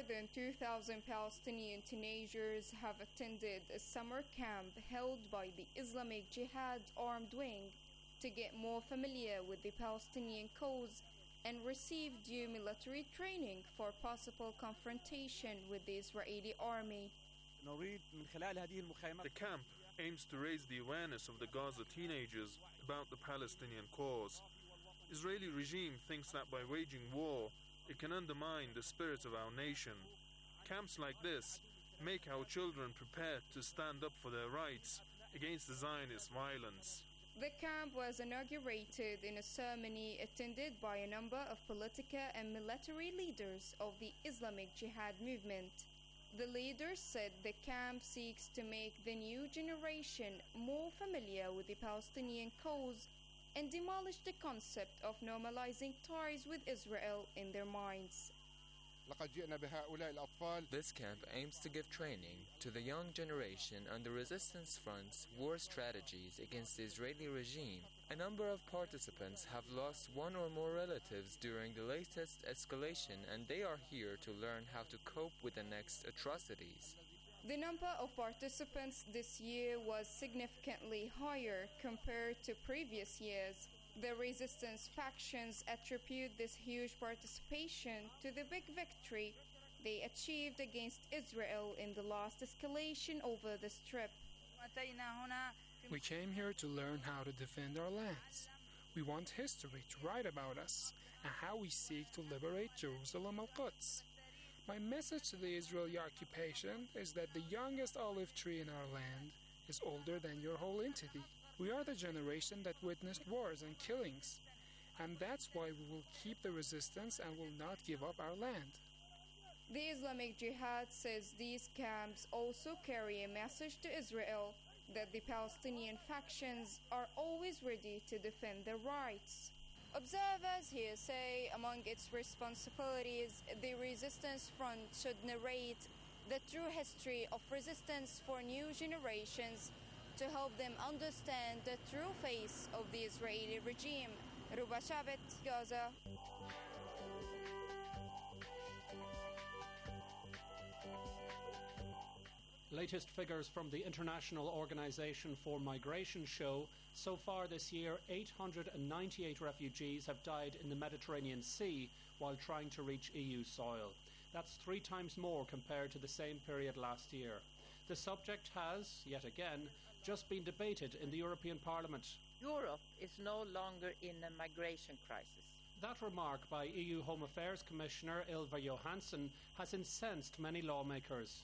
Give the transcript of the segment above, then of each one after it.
than 2,000 Palestinian teenagers have attended a summer camp held by the Islamic Jihad armed wing to get more familiar with the Palestinian cause and receive due military training for possible confrontation with the Israeli army. The camp aims to raise the awareness of the Gaza teenagers about the Palestinian cause. Israeli regime thinks that by waging war, it can undermine the spirit of our nation. Camps like this make our children prepared to stand up for their rights against the Zionist violence. The camp was inaugurated in a ceremony attended by a number of political and military leaders of the Islamic Jihad movement. The leaders said the camp seeks to make the new generation more familiar with the Palestinian cause and demolish the concept of normalizing ties with Israel in their minds. This camp aims to give training to the young generation on the resistance front's war strategies against the Israeli regime. A number of participants have lost one or more relatives during the latest escalation, and they are here to learn how to cope with the next atrocities. The number of participants this year was significantly higher compared to previous years. The resistance factions attribute this huge participation to the big victory they achieved against Israel in the last escalation over the Strip. We came here to learn how to defend our lands. We want history to write about us and how we seek to liberate Jerusalem al-Quds. My message to the Israeli occupation is that the youngest olive tree in our land is older than your whole entity. We are the generation that witnessed wars and killings, and that's why we will keep the resistance and will not give up our land. The Islamic Jihad says these camps also carry a message to Israel that the Palestinian factions are always ready to defend their rights. Observers here say among its responsibilities, the resistance front should narrate the true history of resistance for new generations to help them understand the true face of the Israeli regime. Ruba Shabit, Gaza. Latest figures from the International Organization for Migration show so far this year 898 refugees have died in the Mediterranean Sea while trying to reach EU soil. That's 3 times more compared to the same period last year. The subject has, yet again, just been debated in the European Parliament. Europe is no longer in a migration crisis. That remark by EU Home Affairs Commissioner Ylva Johansson has incensed many lawmakers.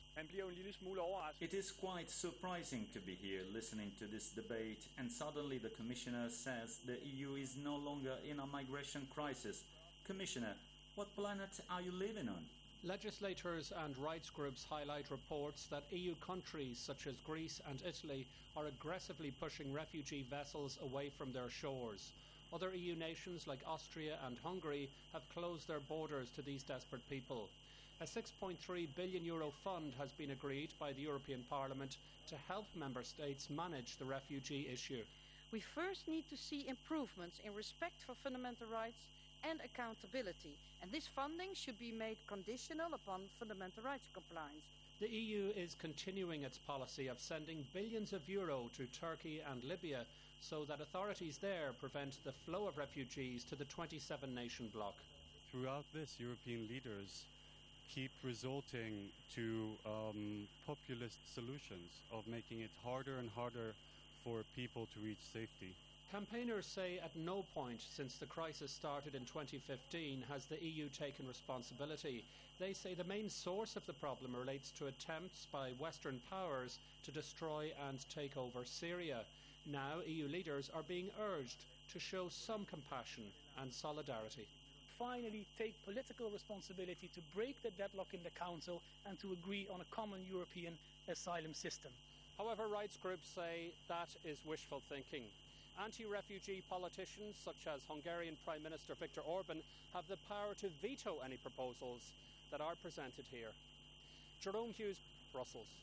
It is quite surprising to be here listening to this debate, and suddenly the Commissioner says the EU is no longer in a migration crisis. Commissioner, what planet are you living on? Legislators and rights groups highlight reports that EU countries such as Greece and Italy are aggressively pushing refugee vessels away from their shores. Other EU nations like Austria and Hungary have closed their borders to these desperate people. A €6.3 billion fund has been agreed by the European Parliament to help member states manage the refugee issue. We first need to see improvements in respect for fundamental rights and accountability, and this funding should be made conditional upon fundamental rights compliance. The EU is continuing its policy of sending billions of euro to Turkey and Libya so that authorities there prevent the flow of refugees to the 27-nation bloc. Throughout this, European leaders keep resorting to populist solutions of making it harder and harder for people to reach safety. Campaigners say at no point since the crisis started in 2015 has the EU taken responsibility. They say the main source of the problem relates to attempts by Western powers to destroy and take over Syria. Now EU leaders are being urged to show some compassion and solidarity. Finally take political responsibility to break the deadlock in the Council and to agree on a common European asylum system. However, rights groups say that is wishful thinking. Anti-refugee politicians such as Hungarian Prime Minister Viktor Orban have the power to veto any proposals that are presented here. Jerome Hughes, Brussels.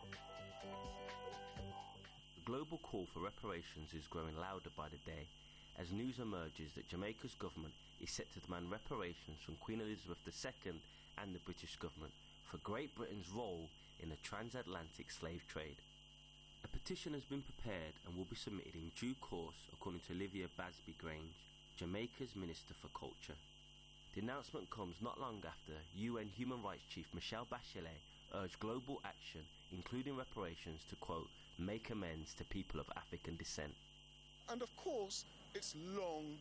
The global call for reparations is growing louder by the day as news emerges that Jamaica's government is set to demand reparations from Queen Elizabeth II and the British government for Great Britain's role in the transatlantic slave trade. A petition has been prepared and will be submitted in due course, according to Olivia Basby Grange, Jamaica's Minister for Culture. The announcement comes not long after UN Human Rights Chief Michelle Bachelet urged global action, including reparations, to, quote, make amends to people of African descent. And of course, it's long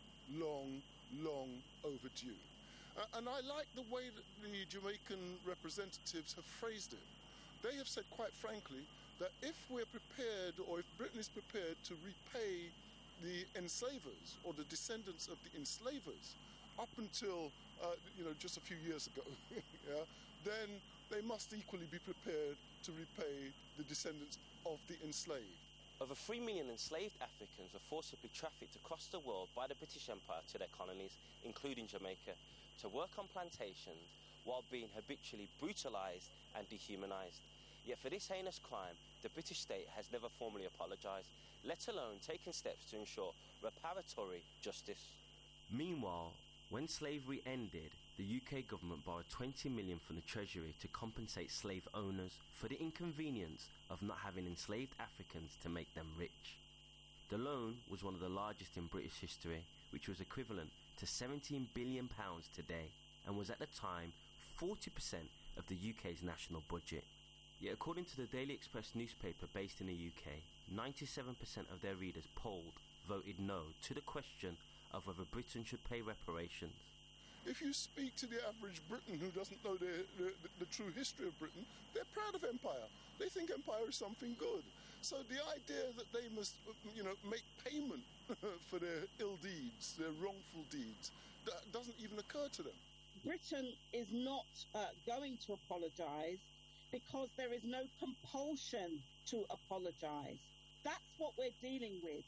overdue. And I like the way that the Jamaican representatives have phrased it. They have said quite frankly that if we're prepared, or if Britain is prepared to repay the enslavers or the descendants of the enslavers up until just a few years ago, yeah, then they must equally be prepared to repay the descendants of the enslaved. Over 3 million enslaved Africans were forcibly trafficked across the world by the British Empire to their colonies, including Jamaica, to work on plantations while being habitually brutalised and dehumanised. Yet for this heinous crime, the British state has never formally apologised, let alone taken steps to ensure reparatory justice. Meanwhile, when slavery ended, the UK government borrowed 20 million from the Treasury to compensate slave owners for the inconvenience of not having enslaved Africans to make them rich. The loan was one of the largest in British history, which was equivalent to £17 billion today, and was at the time 40% of the UK's national budget. Yet according to the Daily Express newspaper based in the UK, 97% of their readers polled voted no to the question of whether Britain should pay reparations. If you speak to the average Briton who doesn't know the true history of Britain, they're proud of empire. They think empire is something good. So the idea that they must, make payment for their ill deeds, their wrongful deeds, that doesn't even occur to them. Britain is not going to apologise because there is no compulsion to apologise. That's what we're dealing with.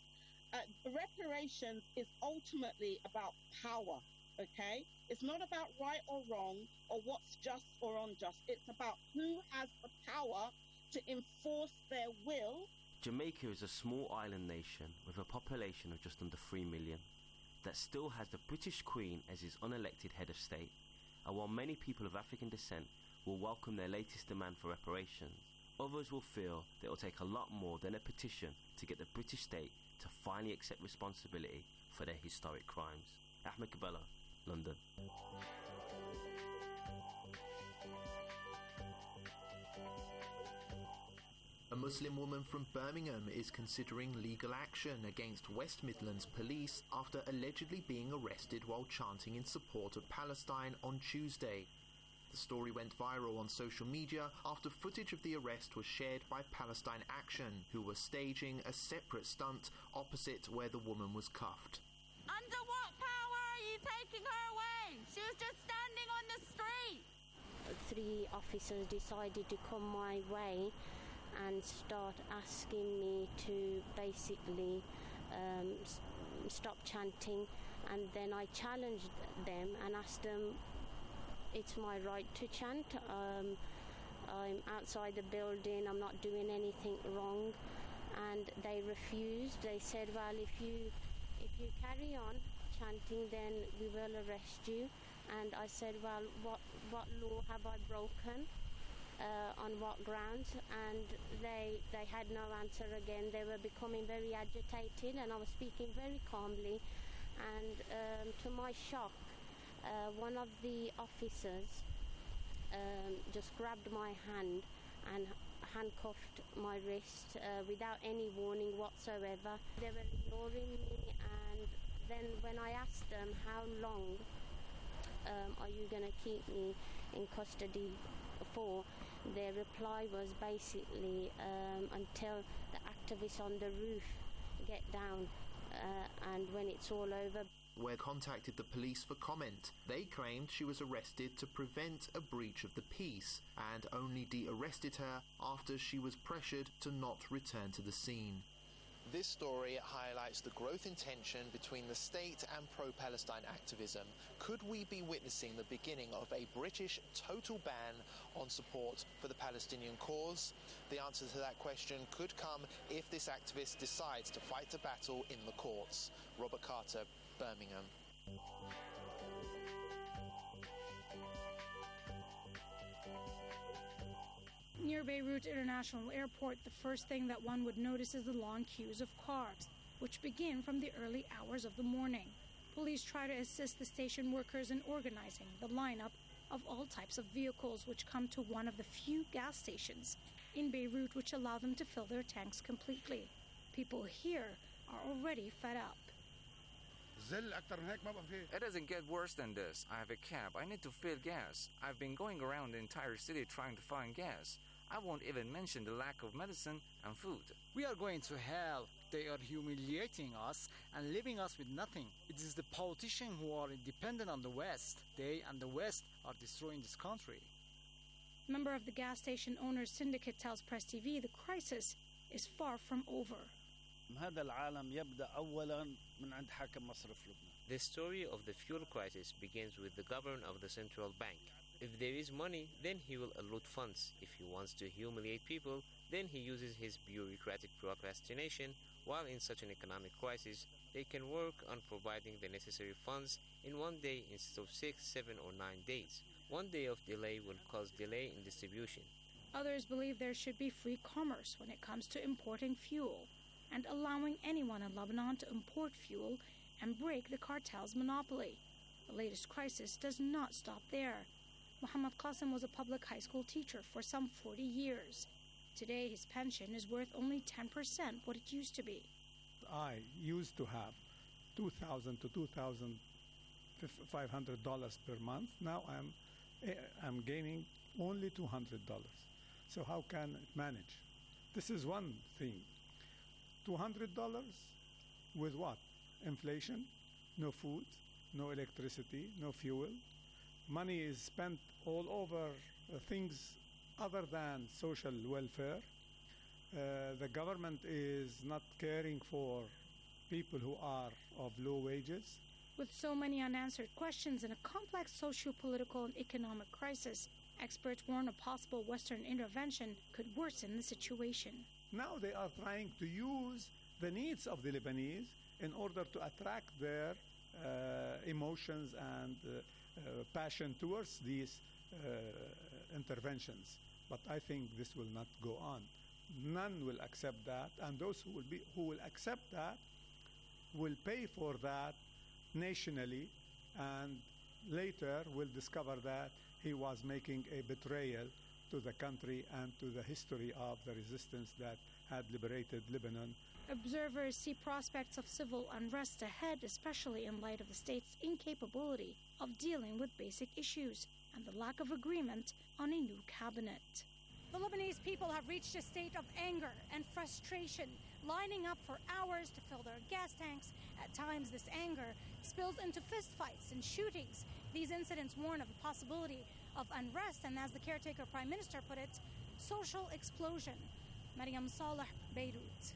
Reparations is ultimately about power, okay? It's not about right or wrong or what's just or unjust. It's about who has the power to enforce their will. Jamaica is a small island nation with a population of just under 3 million that still has the British Queen as its unelected head of state. And while many people of African descent will welcome their latest demand for reparations, others will feel that it will take a lot more than a petition to get the British state to finally accept responsibility for their historic crimes. Ahmed Cabello, London. A Muslim woman from Birmingham is considering legal action against West Midlands police after allegedly being arrested while chanting in support of Palestine on Tuesday. The story went viral on social media after footage of the arrest was shared by Palestine Action, who were staging a separate stunt opposite where the woman was cuffed. Under what power are you taking her away? She was just standing on the street. 3 officers decided to come my way and start asking me to basically stop chanting, and then I challenged them and asked them, it's my right to chant. I'm outside the building, I'm not doing anything wrong, and they refused. They said, well, if you carry on chanting, then we will arrest you. And I said, well, what law have I broken? On what grounds? And they had no answer again. They were becoming very agitated, and I was speaking very calmly, and to my shock, one of the officers just grabbed my hand and handcuffed my wrist without any warning whatsoever. They were ignoring me, and then when I asked them how long are you going to keep me in custody for, their reply was basically until the activists on the roof get down, and when it's all over. Where contacted the police for comment. They claimed she was arrested to prevent a breach of the peace and only de-arrested her after she was pressured to not return to the scene. This story highlights the growth in tension between the state and pro-Palestine activism. Could we be witnessing the beginning of a British total ban on support for the Palestinian cause? The answer to that question could come if this activist decides to fight a battle in the courts. Robert Carter, Birmingham. Near Beirut International Airport, the first thing that one would notice is the long queues of cars, which begin from the early hours of the morning. Police try to assist the station workers in organizing the lineup of all types of vehicles which come to one of the few gas stations in Beirut which allow them to fill their tanks completely. People here are already fed up. It doesn't get worse than this. I have a cab. I need to fill gas. I've been going around the entire city trying to find gas. I won't even mention the lack of medicine and food. We are going to hell. They are humiliating us and leaving us with nothing. It is the politicians who are dependent on the West. They and the West are destroying this country. Member of the gas station owners syndicate tells Press TV the crisis is far from over. The story of the fuel crisis begins with the governor of the central bank. If there is money, then he will allot funds. If he wants to humiliate people, then he uses his bureaucratic procrastination. While in such an economic crisis, they can work on providing the necessary funds in 1 day instead of 6, 7, or 9 days. 1 day of delay will cause delay in distribution. Others believe there should be free commerce when it comes to importing fuel and allowing anyone in Lebanon to import fuel and break the cartel's monopoly. The latest crisis does not stop there. Muhammad Qasim was a public high school teacher for some 40 years. Today, his pension is worth only 10% what it used to be. I used to have $2,000 to $2,500 per month. Now I'm gaining only $200. So how can it manage? This is one thing. $200 with what? Inflation, no food, no electricity, no fuel. Money is spent all over things other than social welfare. The government is not caring for people who are of low wages. With so many unanswered questions and a complex socio-political and economic crisis, experts warn a possible Western intervention could worsen the situation. Now they are trying to use the needs of the Lebanese in order to attract their emotions and passion towards these interventions. But I think this will not go on. None will accept that, and those who will accept that will pay for that nationally, and later will discover that he was making a betrayal to the country and to the history of the resistance that had liberated Lebanon. Observers see prospects of civil unrest ahead, especially in light of the state's incapability of dealing with basic issues and the lack of agreement on a new cabinet. The Lebanese people have reached a state of anger and frustration, lining up for hours to fill their gas tanks. At times, this anger spills into fistfights and shootings. These incidents warn of the possibility of unrest and, as the caretaker prime minister put it, social explosion. Mariam Saleh, Beirut.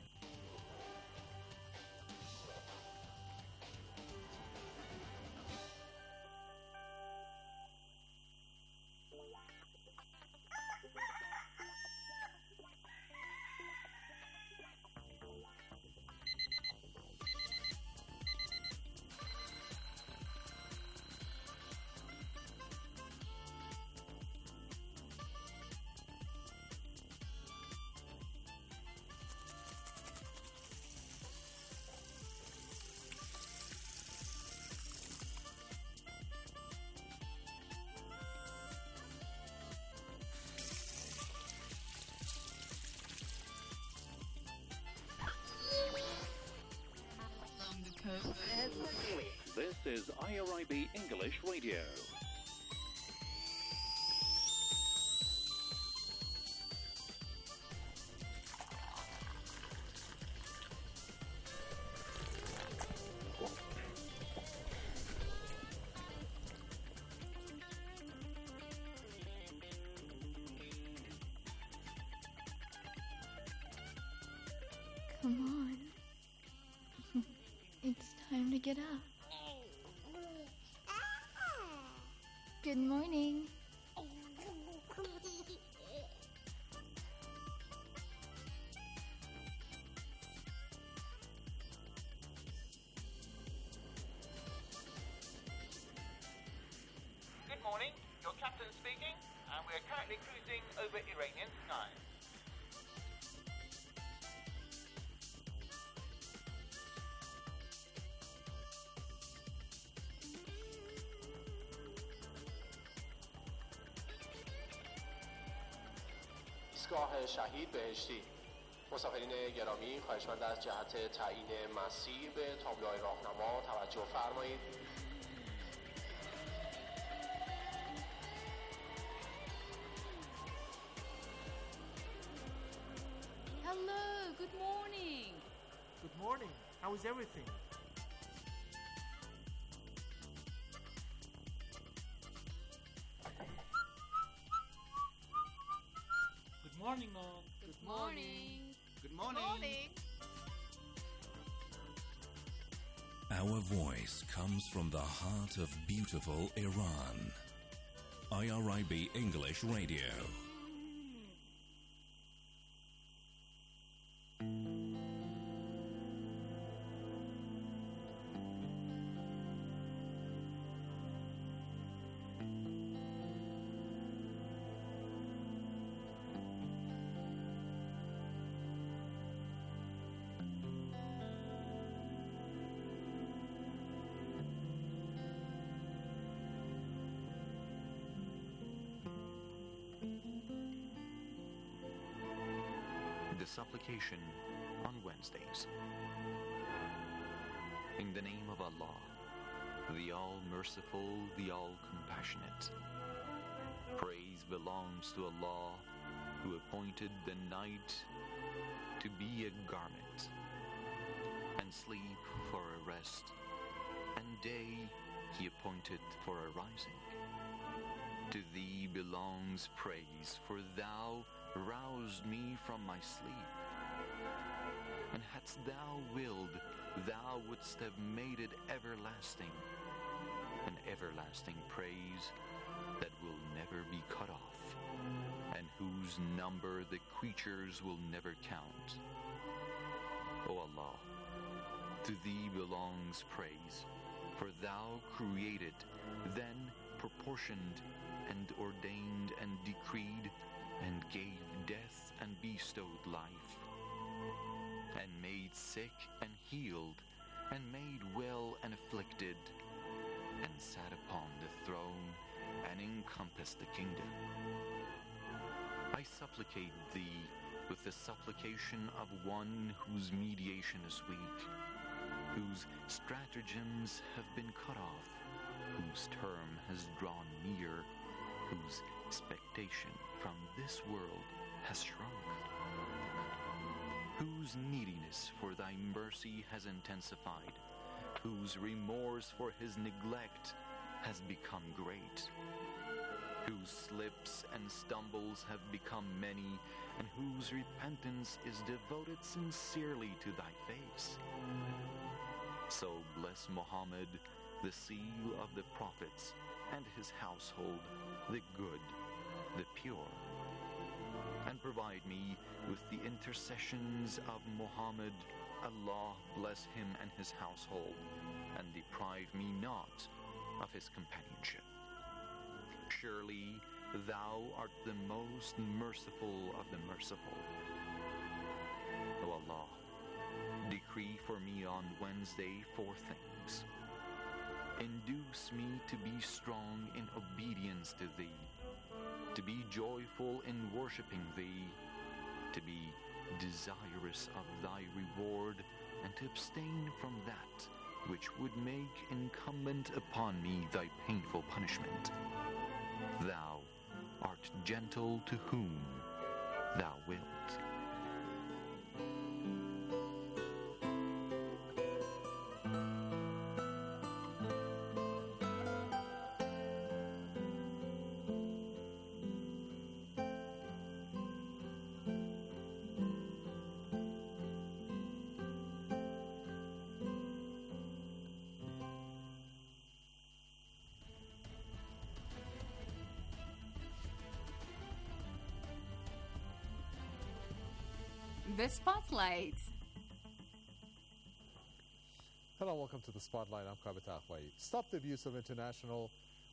This is IRIB English Radio. Come on. It's time to get up. Good morning. Good morning, your captain speaking, and we are currently cruising over Iranian skies. ایستگاه شهید بهشتی. مسافرین گرامی، خواهشمند از جهت تعیین مسیر به تابلوهای راهنما توجه فرمایید. Hello, good morning. Good morning. How is everything? Good morning, Mom. Good morning. Good morning. Our voice comes from the heart of beautiful Iran. IRIB English Radio. The supplication on Wednesdays. In the name of Allah, the All-Merciful, the All-Compassionate. Praise belongs to Allah, who appointed the night to be a garment, and sleep for a rest, and day He appointed for a rising. To Thee belongs praise, for Thou roused me from my sleep. And hadst Thou willed, Thou wouldst have made it everlasting, an everlasting praise that will never be cut off, and whose number the creatures will never count. O Allah, to Thee belongs praise, for Thou created, then proportioned, and ordained and decreed, and gave death and bestowed life, and made sick and healed, and made well and afflicted, and sat upon the throne and encompassed the kingdom. I supplicate Thee with the supplication of one whose mediation is weak, whose stratagems have been cut off, whose term has drawn near, whose expectation from this world has shrunk, whose neediness for Thy mercy has intensified, whose remorse for his neglect has become great, whose slips and stumbles have become many, and whose repentance is devoted sincerely to Thy face. So bless Muhammad, the seal of the prophets, and his household, the good, the pure. And provide me with the intercessions of Muhammad. Allah bless him and his household, and deprive me not of his companionship. Surely Thou art the most merciful of the merciful. O Allah, decree for me on Wednesday 4 things. Induce me to be strong in obedience to Thee, to be joyful in worshiping Thee, to be desirous of Thy reward, and to abstain from that which would make incumbent upon me Thy painful punishment. Thou art gentle to whom Thou wilt. The Spotlight. Hello, welcome to the Spotlight. I'm Kabita Ahwai. Stop the abuse of international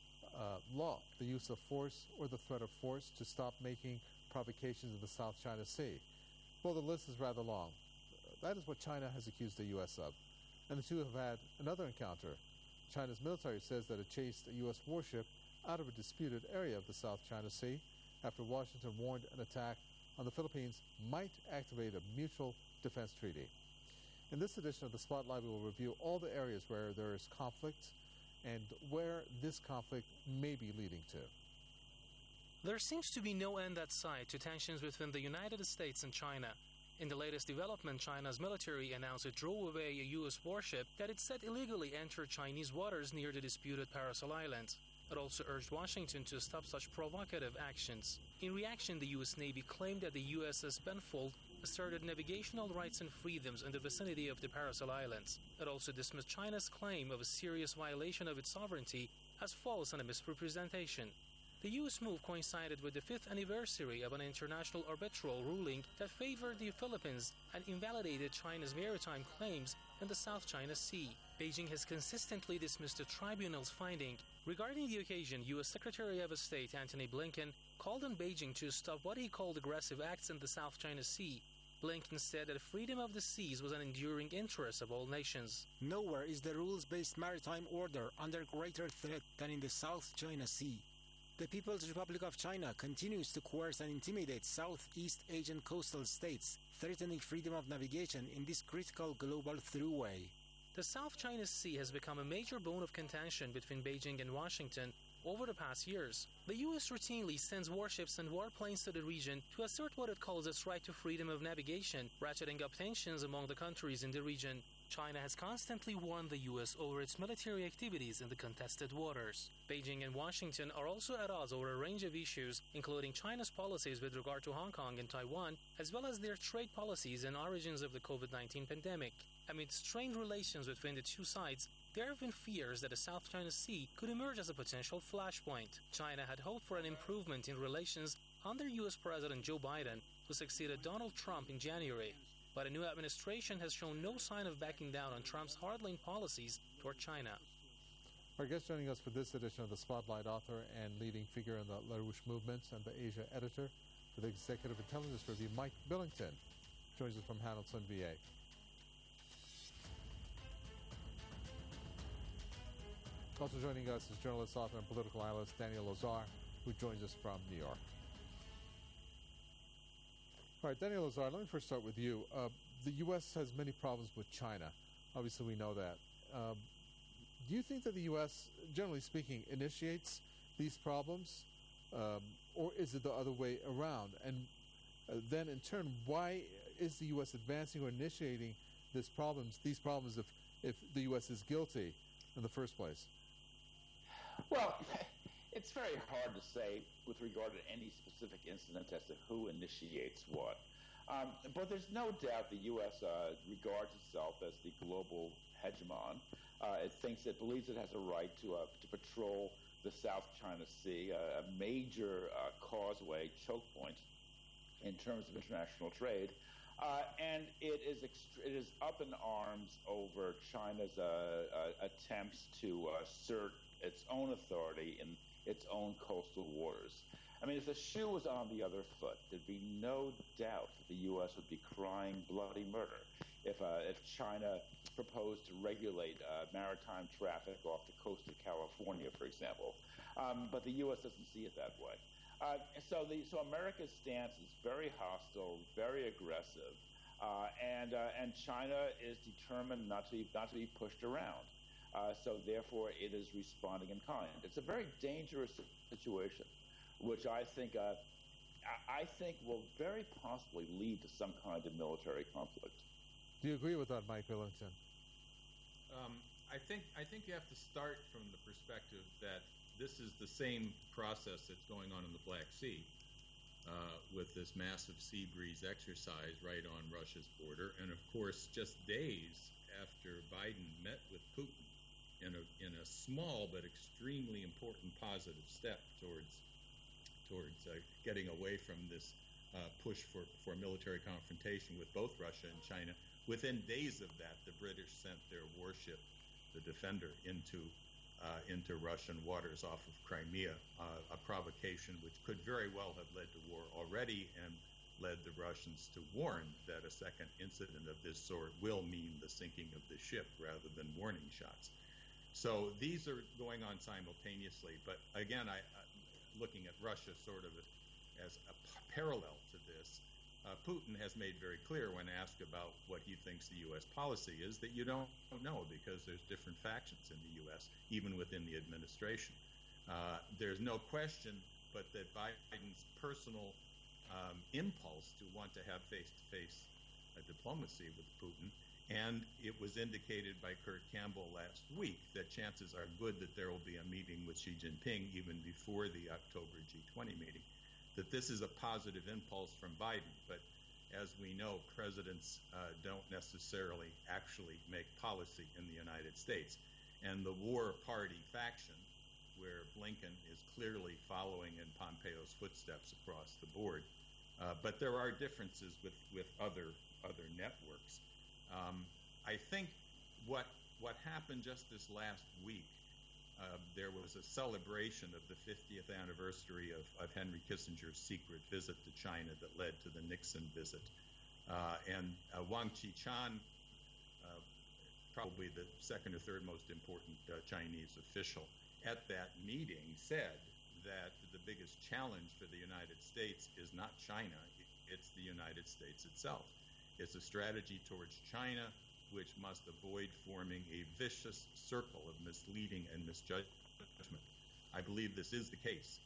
law, the use of force or the threat of force to stop making provocations in the South China Sea. Well, the list is rather long. That is what China has accused the U.S. of. And the two have had another encounter. China's military says that it chased a U.S. warship out of a disputed area of the South China Sea after Washington warned an attack on the Philippines might activate a mutual defense treaty. In this edition of the Spotlight, we will review all the areas where there is conflict and where this conflict may be leading to. There seems to be no end at sight to tensions between the United States and China. In the latest development, China's military announced it drove away a U.S. warship that it said illegally entered Chinese waters near the disputed Paracel Islands. It also urged Washington to stop such provocative actions. In reaction, the U.S. Navy claimed that the USS Benfold asserted navigational rights and freedoms in the vicinity of the Paracel Islands. It also dismissed China's claim of a serious violation of its sovereignty as false and a misrepresentation. The U.S. move coincided with the 5th anniversary of an international arbitral ruling that favored the Philippines and invalidated China's maritime claims in the South China Sea. Beijing has consistently dismissed the tribunal's finding. Regarding the occasion, U.S. Secretary of State Antony Blinken called on Beijing to stop what he called aggressive acts in the South China Sea. Blinken said that freedom of the seas was an enduring interest of all nations. Nowhere is the rules-based maritime order under greater threat than in the South China Sea. The People's Republic of China continues to coerce and intimidate Southeast Asian coastal states, threatening freedom of navigation in this critical global throughway. The South China Sea has become a major bone of contention between Beijing and Washington over the past years. The U.S. routinely sends warships and warplanes to the region to assert what it calls its right to freedom of navigation, ratcheting up tensions among the countries in the region. China has constantly warned the U.S. over its military activities in the contested waters. Beijing and Washington are also at odds over a range of issues, including China's policies with regard to Hong Kong and Taiwan, as well as their trade policies and origins of the COVID-19 pandemic. Amid strained relations between the two sides, there have been fears that the South China Sea could emerge as a potential flashpoint. China had hoped for an improvement in relations under U.S. President Joe Biden, who succeeded Donald Trump in January. But a new administration has shown no sign of backing down on Trump's hard-line policies toward China. Our guest joining us for this edition of the Spotlight, author and leading figure in the LaRouche movement and the Asia editor for the Executive Intelligence Review, Mike Billington, joins us from Hamilton, VA. Also joining us is journalist, author, and political analyst Daniel Lazar, who joins us from New York. All right, Daniel Lazar, let me first start with you. The U.S. has many problems with China. Obviously, we know that. Do you think that the U.S., generally speaking, initiates these problems, or is it the other way around? And then, in turn, why is the U.S. advancing or initiating these problems if the U.S. is guilty in the first place? Well, it's very hard to say with regard to any specific incident as to who initiates what. But there's no doubt the U.S. Regards itself as the global hegemon. It believes it has a right to patrol the South China Sea, a major causeway, choke point in terms of international trade. And it is up in arms over China's attempts to assert its own authority in its own coastal waters. I mean, if the shoe was on the other foot, there'd be no doubt that the U.S. would be crying bloody murder if China proposed to regulate maritime traffic off the coast of California, for example. But the U.S. doesn't see it that way. So America's stance is very hostile, very aggressive, and China is determined not to be pushed around. So therefore, it is responding in kind. It's a very dangerous situation, which I think will very possibly lead to some kind of military conflict. Do you agree with that, Mike Billington? I think you have to start from the perspective that this is the same process that's going on in the Black Sea with this massive sea breeze exercise right on Russia's border. And of course, just days after Biden met with Putin in a small but extremely important positive step towards getting away from this push for military confrontation with both Russia and China. Within days of that, the British sent their warship, the Defender, into Russian waters off of Crimea, a provocation which could very well have led to war already and led the Russians to warn that a second incident of this sort will mean the sinking of the ship rather than warning shots. So these are going on simultaneously. But again, looking at Russia sort of as a parallel to this, Putin has made very clear when asked about what he thinks the U.S. policy is that you don't know because there's different factions in the U.S., even within the administration. There's no question but that Biden's personal impulse to want to have face-to-face diplomacy with Putin, and it was indicated by Kurt Campbell last week that chances are good that there will be a meeting with Xi Jinping even before the October G20 meeting, that this is a positive impulse from Biden. But as we know, presidents don't necessarily actually make policy in the United States. And the war party faction, where Blinken is clearly following in Pompeo's footsteps across the board, but there are differences with other networks. I think what happened just this last week, there was a celebration of the 50th anniversary of Henry Kissinger's secret visit to China that led to the Nixon visit. And Wang Qichan, probably the second or third most important Chinese official at that meeting, said that the biggest challenge for the United States is not China, it's the United States itself. It's a strategy towards China which must avoid forming a vicious circle of misleading and misjudgment. I believe this is the case.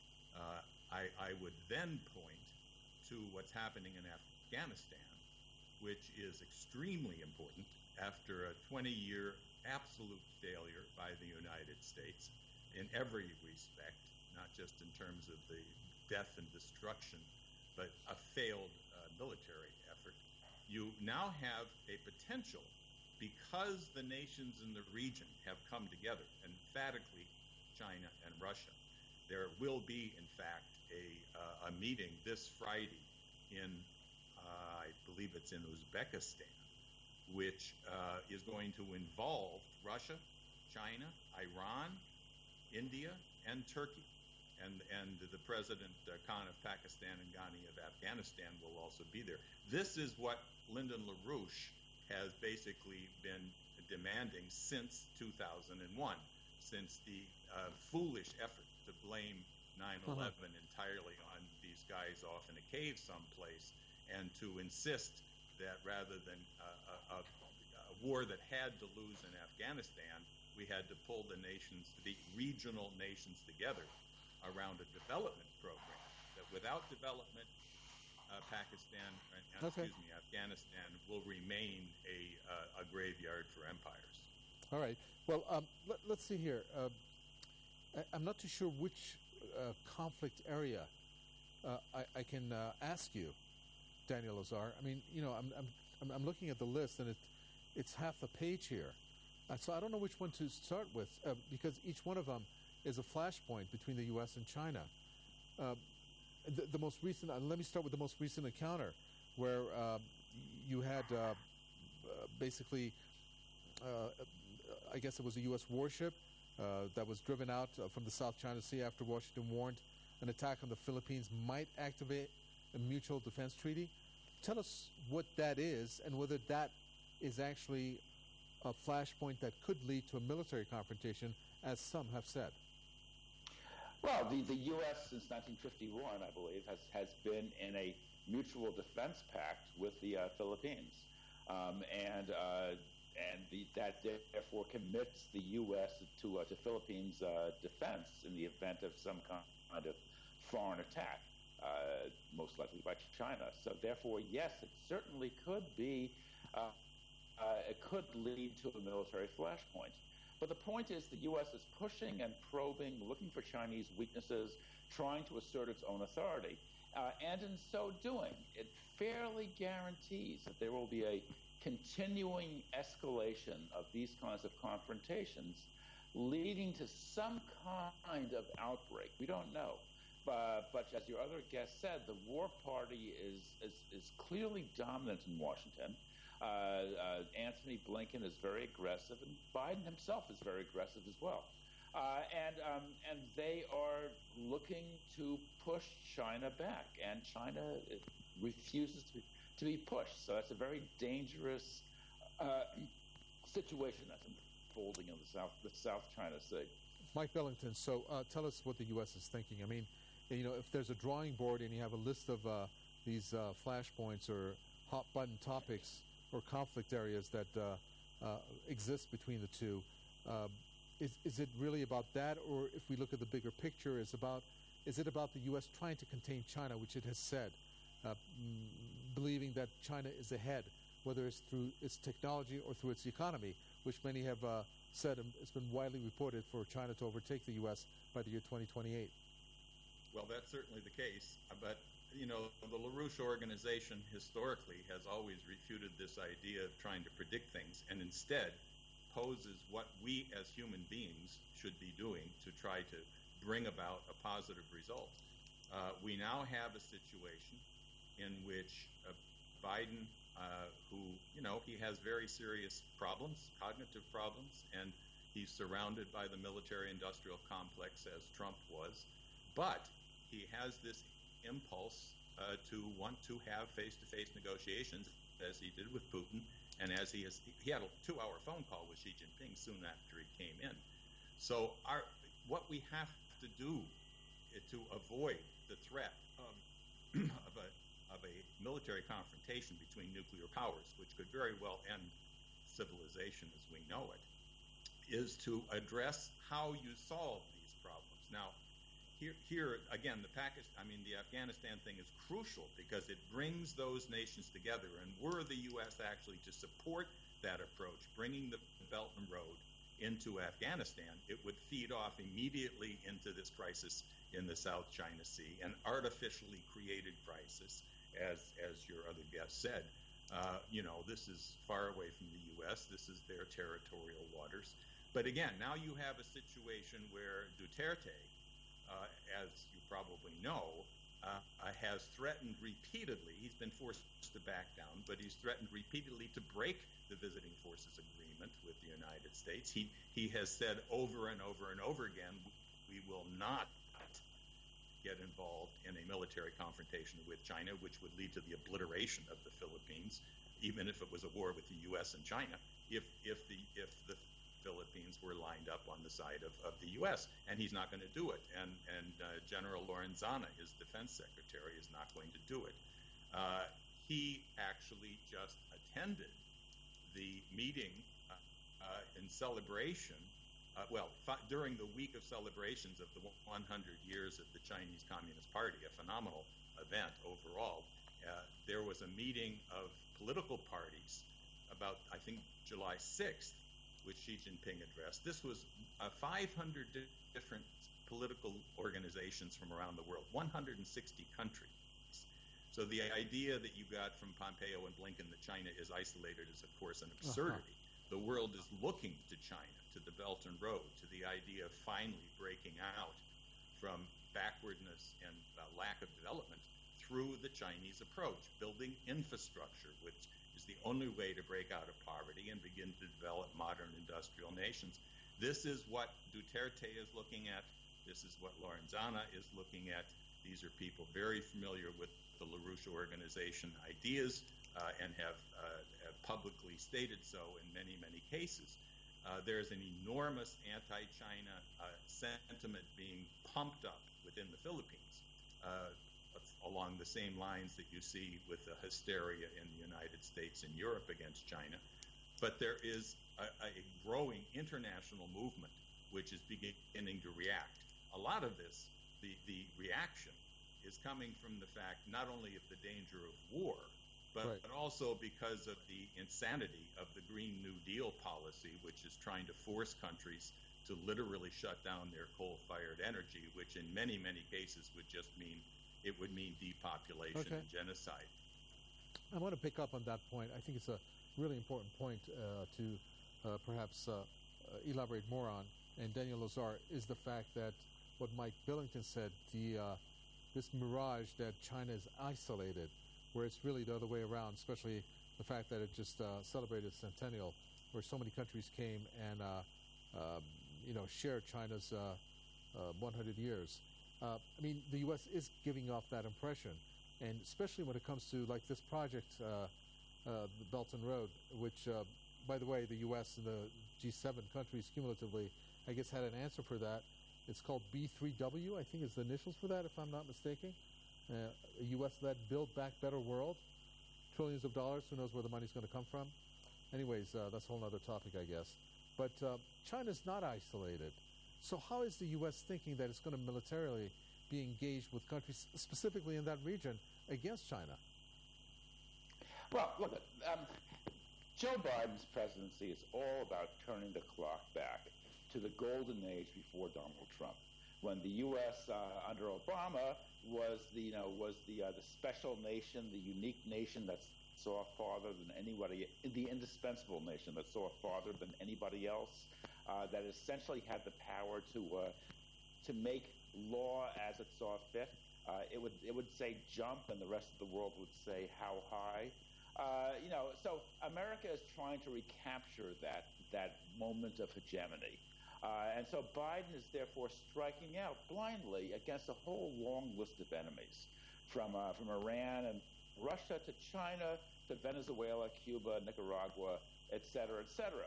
I would then point to what's happening in Afghanistan, which is extremely important after a 20-year absolute failure by the United States in every respect, not just in terms of the death and destruction, but a failed military effort. You now have a potential, because the nations in the region have come together, emphatically China and Russia. There will be, in fact, a meeting this Friday in, I believe it's in Uzbekistan, which is going to involve Russia, China, Iran, India, and Turkey. And the President Khan of Pakistan and Ghani of Afghanistan will also be there. This is what Lyndon LaRouche has basically been demanding since 2001, since the foolish effort to blame 9/11 entirely on these guys off in a cave someplace, and to insist that rather than a war that had to lose in Afghanistan, we had to pull the regional nations together around a development program, that without development, Afghanistan will remain a graveyard for empires. All right. Well, let's see here. I'm not too sure which conflict area I can ask you, Daniel Lazar. I mean, you know, I'm looking at the list, and it's half a page here. So I don't know which one to start with, because each one of them is a flashpoint between the U.S. and China. The most recent, let me start with the most recent encounter, where you had basically, I guess it was a U.S. warship that was driven out from the South China Sea after Washington warned an attack on the Philippines might activate a mutual defense treaty. Tell us what that is and whether that is actually a flashpoint that could lead to a military confrontation, as some have said. Well, the U.S. since 1951, I believe, has been in a mutual defense pact with the Philippines, that therefore commits the U.S. to Philippines defense in the event of some kind of foreign attack, most likely by China. So therefore, yes, it certainly could be. It could lead to a military flashpoint. But the point is the U.S. is pushing and probing, looking for Chinese weaknesses, trying to assert its own authority. And in so doing, it fairly guarantees that there will be a continuing escalation of these kinds of confrontations, leading to some kind of outbreak. We don't know. But as your other guest said, the war party is clearly dominant in Washington. Anthony Blinken is very aggressive, and Biden himself is very aggressive as well. And they are looking to push China back, and China refuses to be pushed. So that's a very dangerous situation that's unfolding in the South China Sea. Mike Billington, so tell us what the U.S. is thinking. I mean, if there's a drawing board and you have a list of these flashpoints or hot-button topics or conflict areas that exist between the two, is it really about that? Or if we look at the bigger picture, is it about the U.S. trying to contain China, which it has said, believing that China is ahead, whether it's through its technology or through its economy, which many have said, and it's been widely reported, for China to overtake the U.S. by the year 2028. Well, that's certainly the case. But, the LaRouche organization historically has always refuted this idea of trying to predict things and instead poses what we as human beings should be doing to try to bring about a positive result. We now have a situation in which Biden, who, he has very serious problems, cognitive problems, and he's surrounded by the military-industrial complex as Trump was, but he has this impulse to want to have face-to-face negotiations, as he did with Putin, and as he had a 2-hour phone call with Xi Jinping soon after he came in. So what we have to do to avoid the threat of a military confrontation between nuclear powers, which could very well end civilization as we know it, is to address how you solve these problems. Now, here again, the Afghanistan thing is crucial because it brings those nations together, and were the U.S. actually to support that approach, bringing the Belt and Road into Afghanistan, it would feed off immediately into this crisis in the South China Sea, an artificially created crisis, as your other guest said. This is far away from the U.S. This is their territorial waters. But again, now you have a situation where Duterte, as you probably know, has threatened repeatedly. He's been forced to back down, but he's threatened repeatedly to break the visiting forces agreement with the United States. He has said over and over and over again, we will not get involved in a military confrontation with China, which would lead to the obliteration of the Philippines, even if it was a war with the U.S. and China, if the Philippines were lined up on the side of the U.S., and he's not going to do it. And General Lorenzana, his defense secretary, is not going to do it. He actually just attended the meeting in celebration, during the week of celebrations of the 100 years of the Chinese Communist Party, a phenomenal event overall. There was a meeting of political parties about, I think, July 6th, which Xi Jinping addressed. This was 500 different political organizations from around the world, 160 countries. So the idea that you got from Pompeo and Blinken that China is isolated is, of course, an absurdity. The world is looking to China, to the Belt and Road, to the idea of finally breaking out from backwardness and lack of development through the Chinese approach, building infrastructure, which is the only way to break out of poverty and begin to develop modern industrial nations. This is what Duterte is looking at. This is what Lorenzana is looking at. These are people very familiar with the LaRouche organization ideas and have publicly stated so in many, many cases. There's an enormous anti-China sentiment being pumped up within the Philippines, along the same lines that you see with the hysteria in the United States and Europe against China. But there is a growing international movement which is beginning to react. A lot of this, the reaction, is coming from the fact not only of the danger of war, but also because of the insanity of the Green New Deal policy, which is trying to force countries to literally shut down their coal-fired energy, which in many, many cases would just mean depopulation and genocide. I want to pick up on that point. I think it's a really important point to perhaps elaborate more on. And Daniel Lazar, is the fact that what Mike Billington said, the this mirage that China is isolated, where it's really the other way around, especially the fact that it just celebrated its centennial, where so many countries came and shared China's 100 years. I mean, the U.S. is giving off that impression, and especially when it comes to like this project, the Belt and Road, which, by the way, the U.S. and the G7 countries cumulatively, I guess, had an answer for that. It's called B3W, I think is the initials for that, if I'm not mistaken. A U.S.-led Build Back Better world, trillions of dollars, who knows where the money's going to come from. Anyways, that's a whole other topic, I guess. But China's not isolated. So how is the U.S. thinking that it's going to militarily be engaged with countries, specifically in that region, against China? Well, look, Joe Biden's presidency is all about turning the clock back to the golden age before Donald Trump, when the U.S. Under Obama was the special nation, the unique nation that saw farther than anybody, the indispensable nation that saw farther than anybody else, that essentially had the power to make law as it saw fit. It would say jump, and the rest of the world would say how high. So America is trying to recapture that moment of hegemony. And so Biden is therefore striking out blindly against a whole long list of enemies, from Iran and Russia to China to Venezuela, Cuba, Nicaragua, et cetera, et cetera.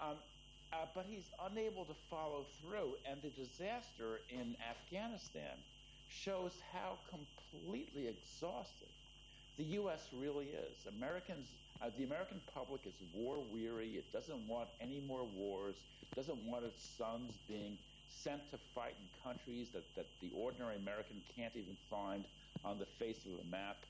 But he's unable to follow through, and the disaster in Afghanistan shows how completely exhausted the U.S. really is. The American public is war-weary. It doesn't want any more wars. It doesn't want its sons being sent to fight in countries that the ordinary American can't even find on the face of a map.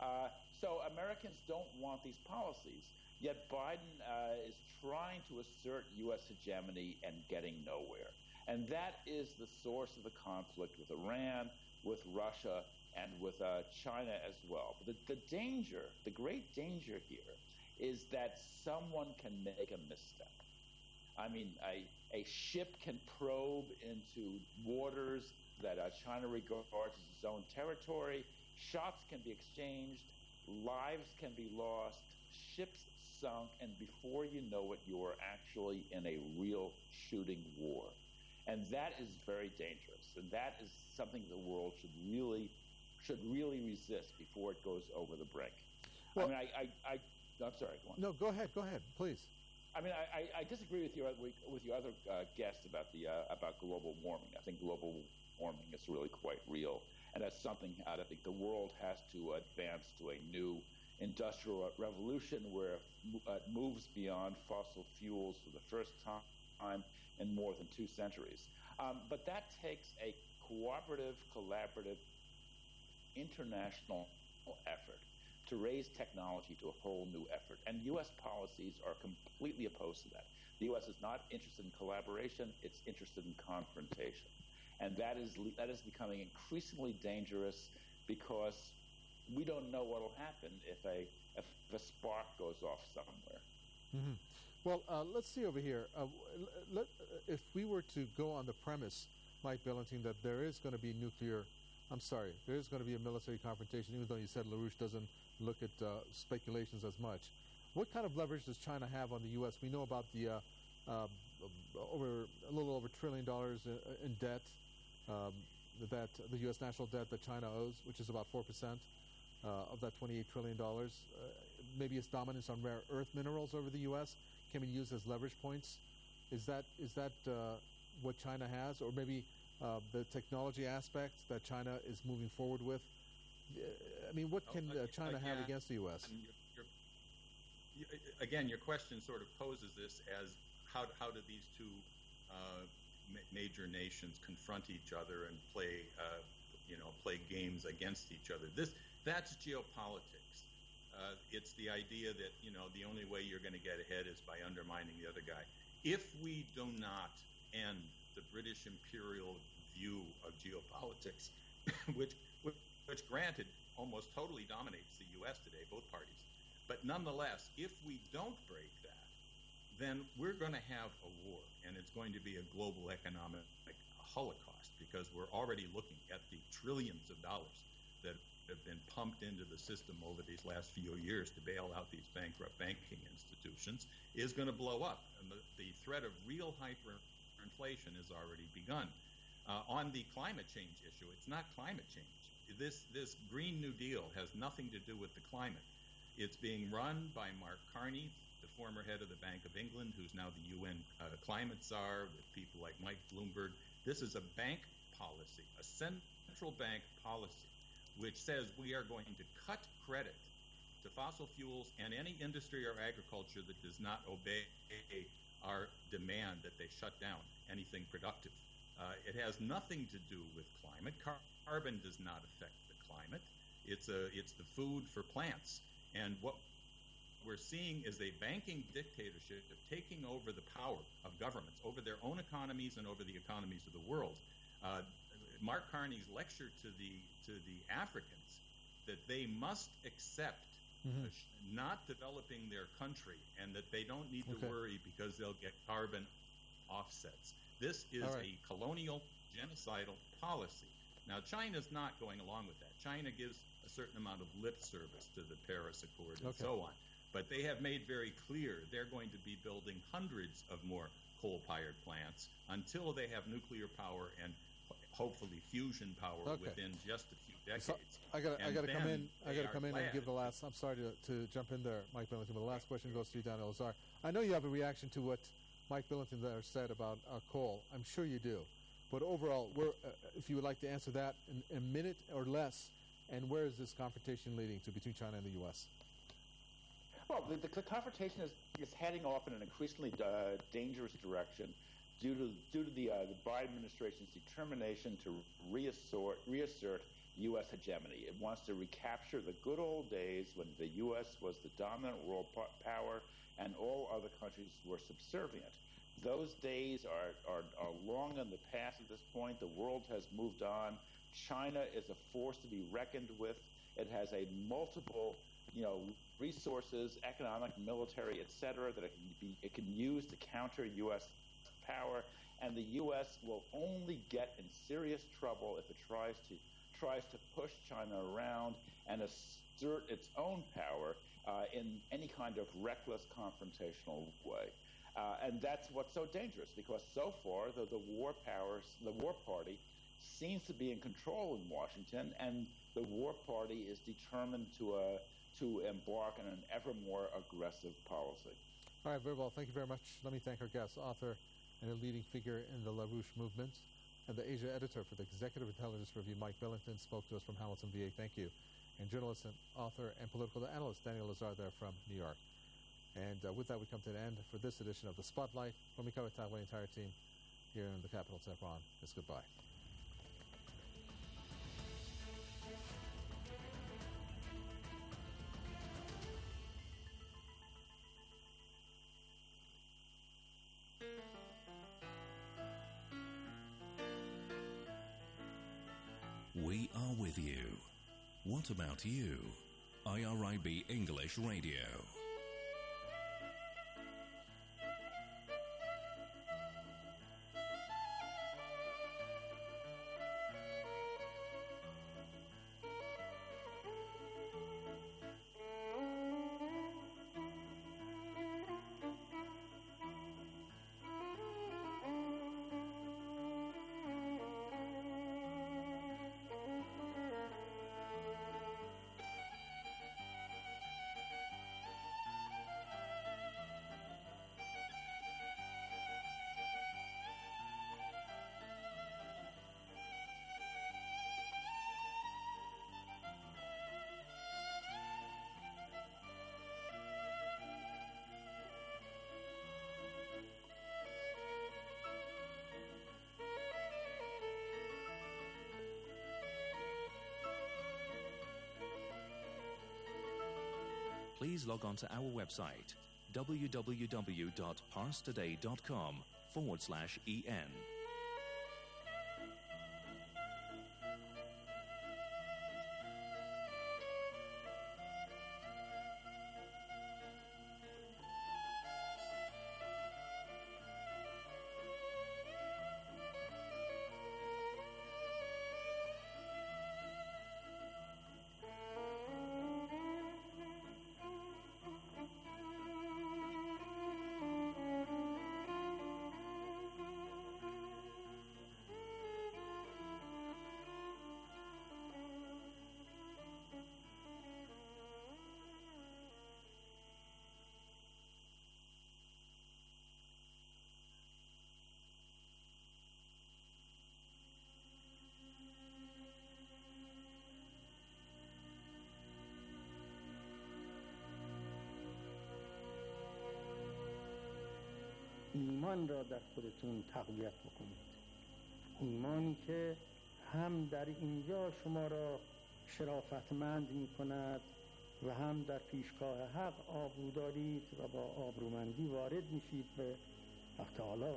So Americans don't want these policies. Yet Biden is trying to assert U.S. hegemony and getting nowhere. And that is the source of the conflict with Iran, with Russia, and with China as well. But the danger, the great danger here, is that someone can make a misstep. I mean, a ship can probe into waters that China regards as its own territory. Shots can be exchanged. Lives can be lost. Ships sunk. And before you know it, you are actually in a real shooting war. And that is very dangerous. And that is something the world should really resist before it goes over the brink. Well, I mean, I'm sorry. Go on. No, go ahead, please. I mean, I disagree with your other guest about global warming. I think global warming is really quite real, and that's something I think the world has to advance to a new industrial revolution where it moves beyond fossil fuels for the first time in more than 2 centuries. But that takes a cooperative, collaborative, international effort to raise technology to a whole new effort. And U.S. policies are completely opposed to that. The U.S. is not interested in collaboration, it's interested in confrontation. And that is becoming increasingly dangerous because we don't know what will happen if a spark goes off somewhere. Mm-hmm. Well, let's see over here. If we were to go on the premise, Mike Billington, that there is going to be there is going to be a military confrontation, even though you said LaRouche doesn't look at speculations as much. What kind of leverage does China have on the U.S.? We know about the a little over $1 trillion in debt, that the U.S. national debt that China owes, which is about 4% of that $28 trillion. Maybe its dominance on rare earth minerals over the U.S. can be used as leverage points. Is that what China has, or maybe the technology aspect that China is moving forward with? I mean, what can China have against the U.S.? Again, your question sort of poses this as how do these two major nations confront each other and play games against each other? That's geopolitics. It's the idea that the only way you're going to get ahead is by undermining the other guy. If we do not end the British imperial view of geopolitics, which granted almost totally dominates the U.S. today, both parties, but nonetheless, if we don't break that, then we're going to have a war, and it's going to be a global economic holocaust, because we're already looking at the trillions of dollars that have been pumped into the system over these last few years to bail out these bankrupt banking institutions, is going to blow up. And the threat of real hyperinflation has already begun. On the climate change issue, it's not climate change. This Green New Deal has nothing to do with the climate. It's being run by Mark Carney, the former head of the Bank of England, who's now the UN climate czar, with people like Mike Bloomberg. This is a bank policy, a central bank policy, which says we are going to cut credit to fossil fuels and any industry or agriculture that does not obey our demand that they shut down anything productive. It has nothing to do with climate. Carbon does not affect the climate. It's the food for plants. And what we're seeing is a banking dictatorship taking over the power of governments, over their own economies and over the economies of the world. Mark Carney's lecture to the Africans that they must accept not developing their country and that they don't need to worry because they'll get carbon offsets. This is a colonial, genocidal policy. Now, China's not going along with that. China gives a certain amount of lip service to the Paris Accord and so on. But they have made very clear they're going to be building hundreds of more coal-fired plants until they have nuclear power and hopefully fusion power within just a few decades. So I got to come in. I got to come in and give the last. I'm sorry to jump in there, Mike Billington. But the last question goes to you, Daniel Lazare. I know you have a reaction to what Mike Billington there said about coal. I'm sure you do. But overall, if you would like to answer that in a minute or less, and where is this confrontation leading to between China and the U.S.? Well, the confrontation is heading off in an increasingly dangerous direction due to the Biden administration's determination to reassert U.S. hegemony. It wants to recapture the good old days when the U.S. was the dominant world power and all other countries were subservient. Those days are long in the past at this point. The world has moved on. China is a force to be reckoned with. It has a multiple, resources, economic, military, etc., that it can use to counter U.S. power. And the U.S. will only get in serious trouble if it tries to push China around and assert its own power in any kind of reckless confrontational way. And that's what's so dangerous, because so far the war party seems to be in control in Washington, and the war party is determined to embark on an ever more aggressive policy. All right, very well. Thank you very much. Let me thank our guest, author and a leading figure in the LaRouche movement, and the Asia editor for the Executive Intelligence Review, Mike Billington, spoke to us from Hamilton, VA. Thank you. And journalist and author and political analyst Daniel Lazare there from New York. And with that, we come to the end for this edition of The Spotlight. When we cover the entire team here in the capital, Tehran, it's goodbye. We are with you. What about you? IRIB English Radio. Please log on to our website, www.parstoday.com/en. ایمان را در خودتون تقویت بکنید. ایمانی که هم در اینجا شما را شرافتمند می کند و هم در پیشگاه حق آبرو دارید و با آبرومندی وارد میشید به حق تعالی.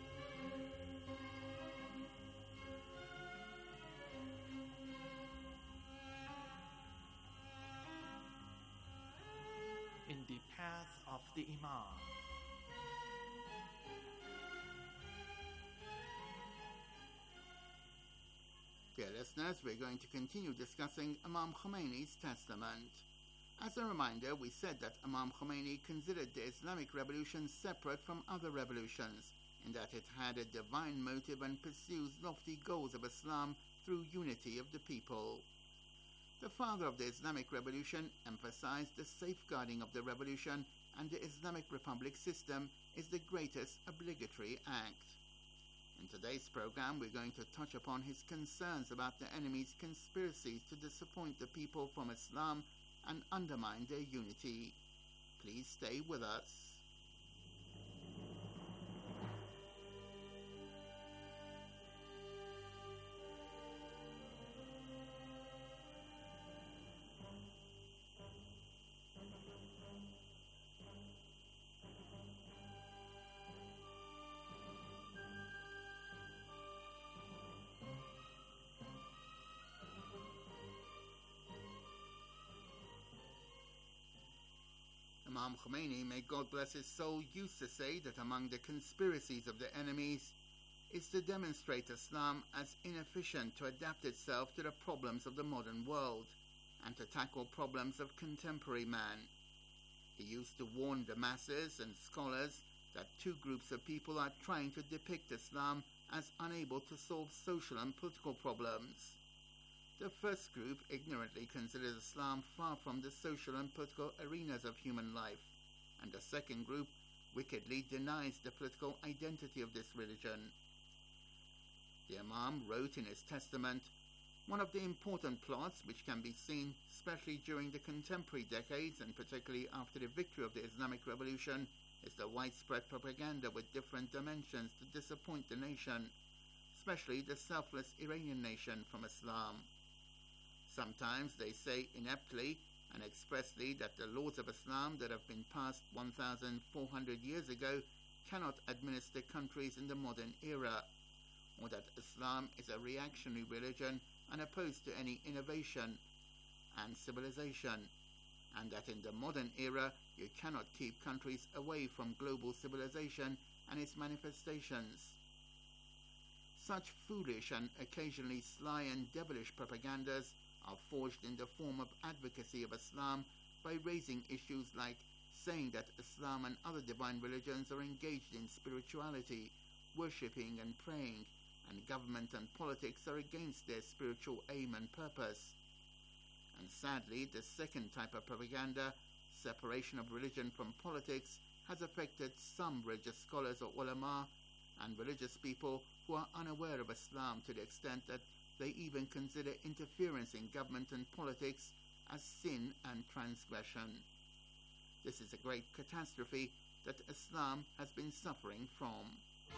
In the path of the Imam. Dear listeners, we're going to continue discussing Imam Khomeini's testament. As a reminder, we said that Imam Khomeini considered the Islamic Revolution separate from other revolutions, in that it had a divine motive and pursues lofty goals of Islam through unity of the people. The father of the Islamic Revolution emphasized the safeguarding of the revolution, and the Islamic Republic system is the greatest obligatory act. In today's program, we're going to touch upon his concerns about the enemy's conspiracies to disappoint the people from Islam and undermine their unity. Please stay with us. Imam Khomeini, may God bless his soul, used to say that among the conspiracies of the enemies is to demonstrate Islam as inefficient to adapt itself to the problems of the modern world and to tackle problems of contemporary man. He used to warn the masses and scholars that two groups of people are trying to depict Islam as unable to solve social and political problems. The first group ignorantly considers Islam far from the social and political arenas of human life, and the second group wickedly denies the political identity of this religion. The Imam wrote in his testament, "One of the important plots which can be seen, especially during the contemporary decades and particularly after the victory of the Islamic Revolution, is the widespread propaganda with different dimensions to disappoint the nation, especially the selfless Iranian nation, from Islam. Sometimes they say ineptly and expressly that the laws of Islam that have been passed 1,400 years ago cannot administer countries in the modern era, or that Islam is a reactionary religion and opposed to any innovation and civilization, and that in the modern era you cannot keep countries away from global civilization and its manifestations. Such foolish and occasionally sly and devilish propagandas are forged in the form of advocacy of Islam by raising issues like saying that Islam and other divine religions are engaged in spirituality, worshipping and praying, and government and politics are against their spiritual aim and purpose. And sadly, the second type of propaganda, separation of religion from politics, has affected some religious scholars or ulama and religious people who are unaware of Islam to the extent that they even consider interference in government and politics as sin and transgression. This is a great catastrophe that Islam has been suffering from.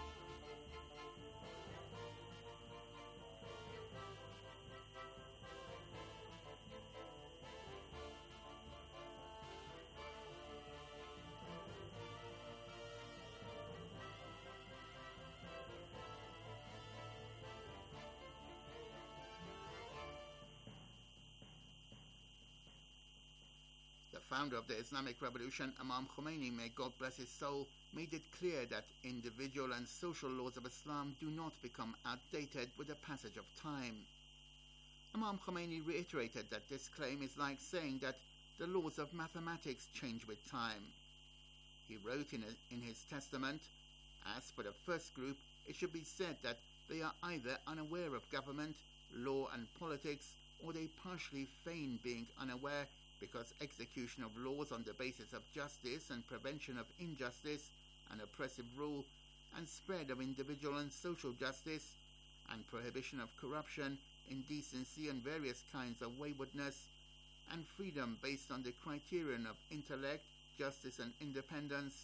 The founder of the Islamic Revolution, Imam Khomeini, may God bless his soul, made it clear that individual and social laws of Islam do not become outdated with the passage of time. Imam Khomeini reiterated that this claim is like saying that the laws of mathematics change with time. He wrote in his testament, "As for the first group, it should be said that they are either unaware of government, law and politics, or they partially feign being unaware because execution of laws on the basis of justice and prevention of injustice and oppressive rule and spread of individual and social justice and prohibition of corruption, indecency and various kinds of waywardness and freedom based on the criterion of intellect, justice and independence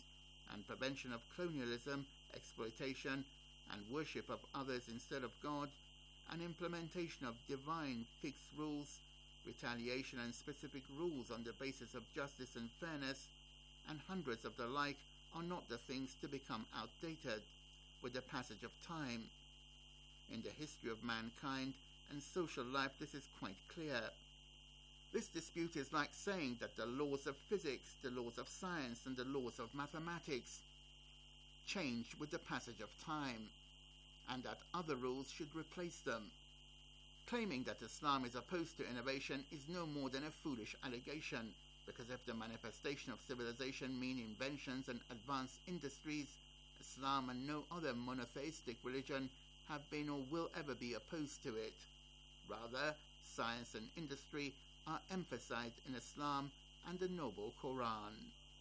and prevention of colonialism, exploitation, and worship of others instead of God, and implementation of divine fixed rules, retaliation and specific rules on the basis of justice and fairness, and hundreds of the like are not the things to become outdated with the passage of time. In the history of mankind and social life, this is quite clear. This dispute is like saying that the laws of physics, the laws of science, and the laws of mathematics change with the passage of time, and that other rules should replace them. Claiming that Islam is opposed to innovation is no more than a foolish allegation, because if the manifestation of civilization mean inventions and advanced industries, Islam and no other monotheistic religion have been or will ever be opposed to it. Rather, science and industry are emphasized in Islam and the Noble Quran.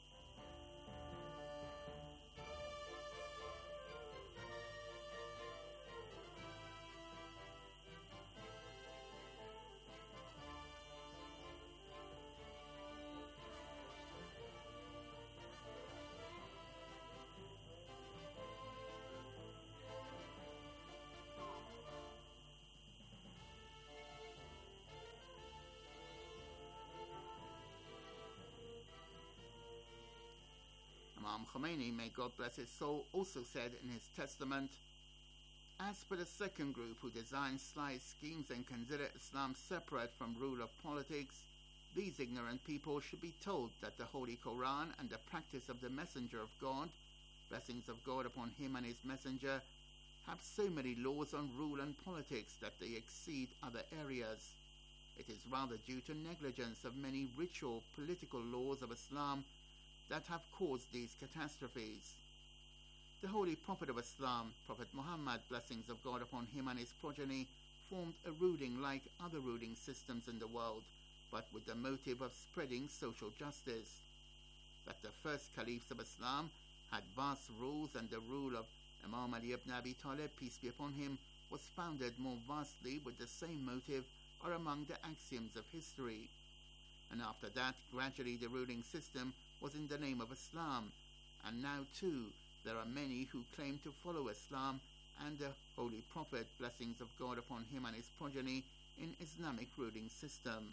Imam Khomeini, may God bless his soul, also said in his testament, "As for the second group who design sly schemes and consider Islam separate from rule of politics, these ignorant people should be told that the Holy Quran and the practice of the Messenger of God, blessings of God upon him and his messenger, have so many laws on rule and politics that they exceed other areas. It is rather due to negligence of many ritual political laws of Islam that have caused these catastrophes. The Holy Prophet of Islam, Prophet Muhammad, blessings of God upon him and his progeny, formed a ruling like other ruling systems in the world, but with the motive of spreading social justice. That the first caliphs of Islam had vast rules, and the rule of Imam Ali ibn Abi Talib, peace be upon him, was founded more vastly with the same motive, are among the axioms of history. And after that, gradually the ruling system was in the name of Islam, and now too there are many who claim to follow Islam and the Holy Prophet, blessings of God upon him and his progeny, in Islamic ruling system.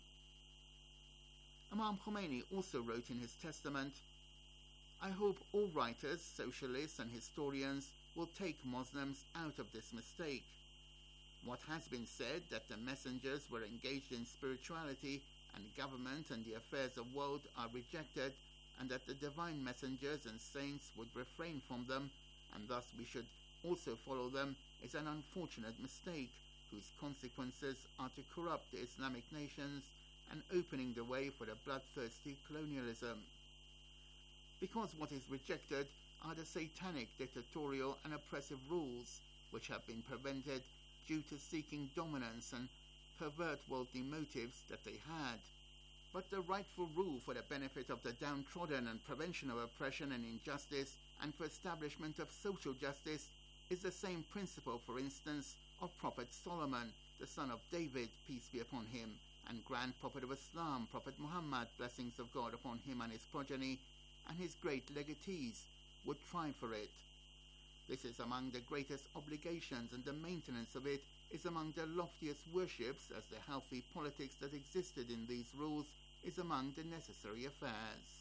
Imam Khomeini also wrote in his testament, "I hope all writers, socialists and historians will take Muslims out of this mistake. What has been said, that the messengers were engaged in spirituality and government and the affairs of world, are rejected, and that the divine messengers and saints would refrain from them, and thus we should also follow them, is an unfortunate mistake, whose consequences are to corrupt the Islamic nations and opening the way for the bloodthirsty colonialism. Because what is rejected are the satanic, dictatorial and oppressive rules, which have been prevented due to seeking dominance and pervert worldly motives that they had. But the rightful rule for the benefit of the downtrodden and prevention of oppression and injustice, and for establishment of social justice, is the same principle, for instance, of Prophet Solomon, the son of David, peace be upon him, and Grand Prophet of Islam, Prophet Muhammad, blessings of God upon him and his progeny, and his great legatees, would try for it. This is among the greatest obligations, and the maintenance of it is among the loftiest worships, as the healthy politics that existed in these rules is among the necessary affairs."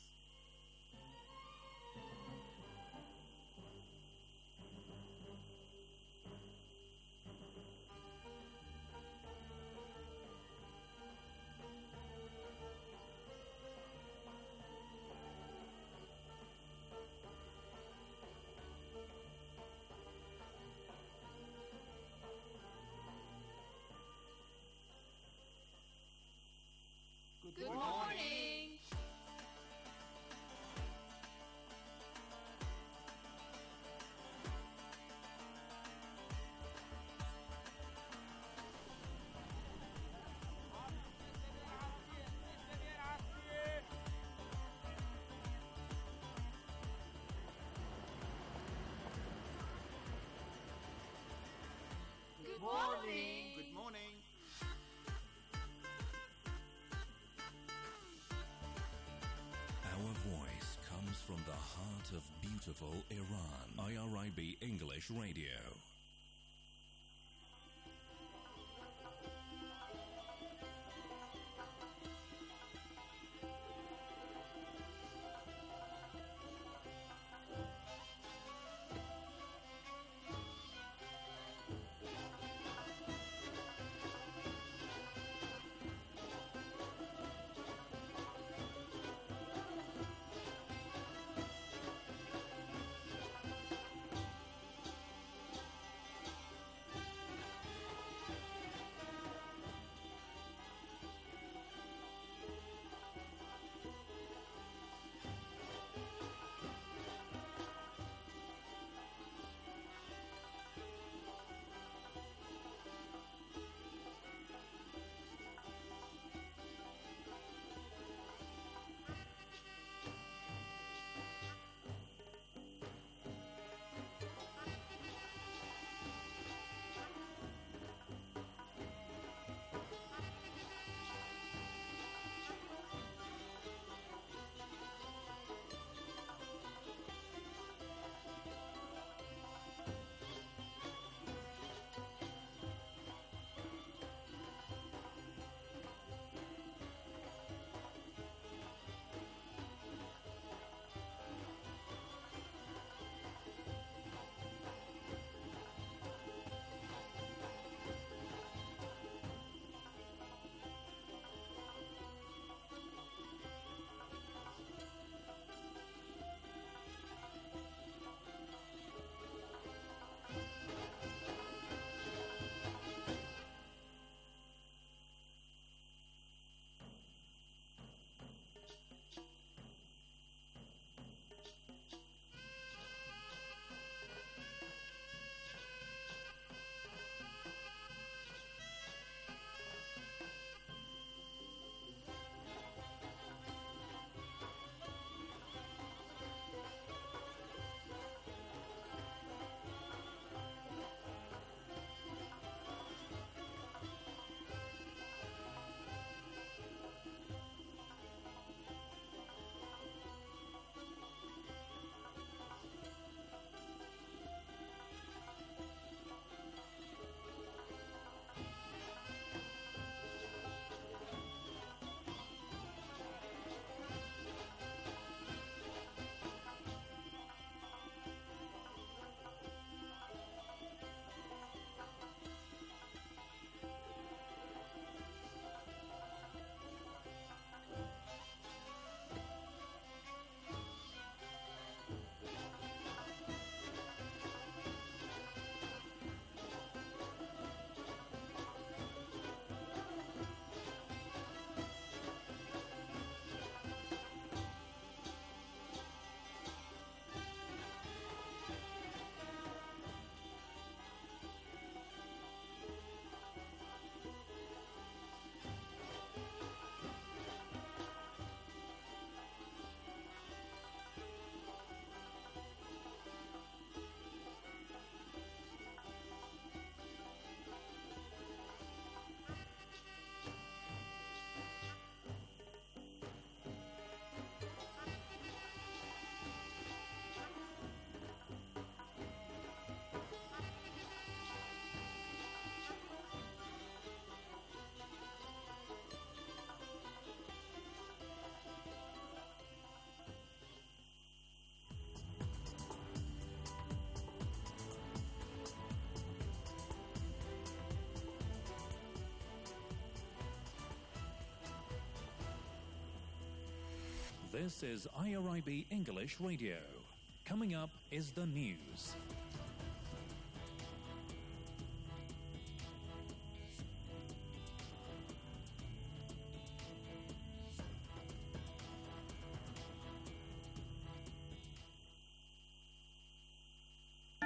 Good morning. Good morning. Good morning. Our voice comes from the heart of beautiful beautiful Iran. IRIB English Radio. This is IRIB English Radio. Coming up is the news.